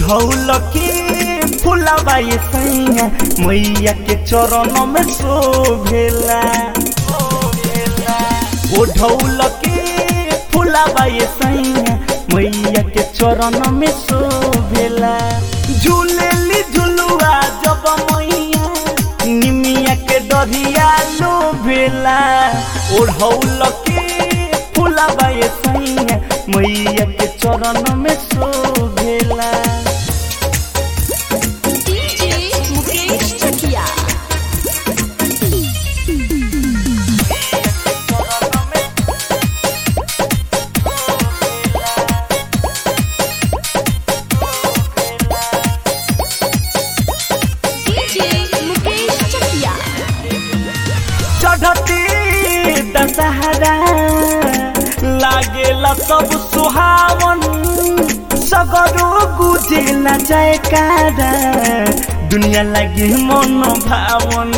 ओढ़ौल के फुलावा ये सैया मैया के चरण में शोभेला ओढ़ौल के फुलावा ये सैया मैया के चरण में शोभेला झूलेली झुलुआ जब मैया निमिया के डरिया लोभेला ओढ़ौल के फुलावा ये सैया मैया के चरण में शोभेला चढ़ते दशहरा लागेला सब सुहावन सगरो गुजेला जयकारा दुनिया लगे मन भावन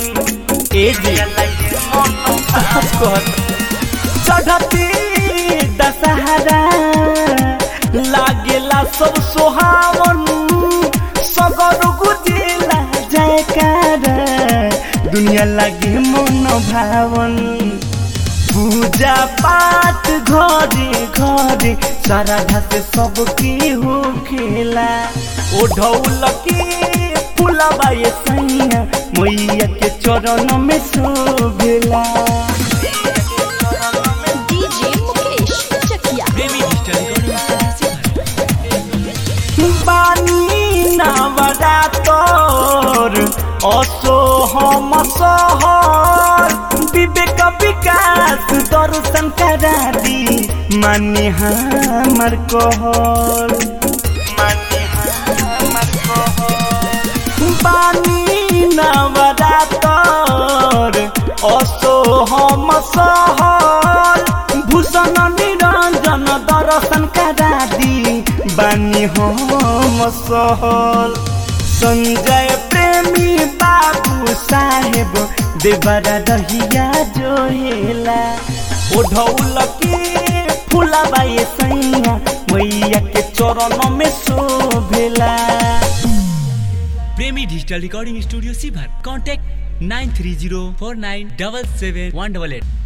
चढ़ते दशहरा लागेला सब सुहावन सगरो गुजेला जयकारा दुनिया लगे मन भावन पूजा पाठ घरे घरे श्रद्धा से सबके हो खेला ओढ़ौल के फुलावा ये सैया मैया के चरण में शोभेला बानी नवरातर असो हम सहर विवेक विकास दर्शन करा दी मानी हमर कहल बानी नवरातर असो हम सहर भूषण निरंजन दर्शन करा दी बानी हम सहल संजय प्रेमी बाबू साहेब देवरा दहिया जोहेला ओढ़ौल के फुलावा ये सैया मैया के चरण में शोभेला। प्रेमी डिजिटल रिकॉर्डिंग स्टूडियो सीभर कॉन्टैक्ट 9304977188।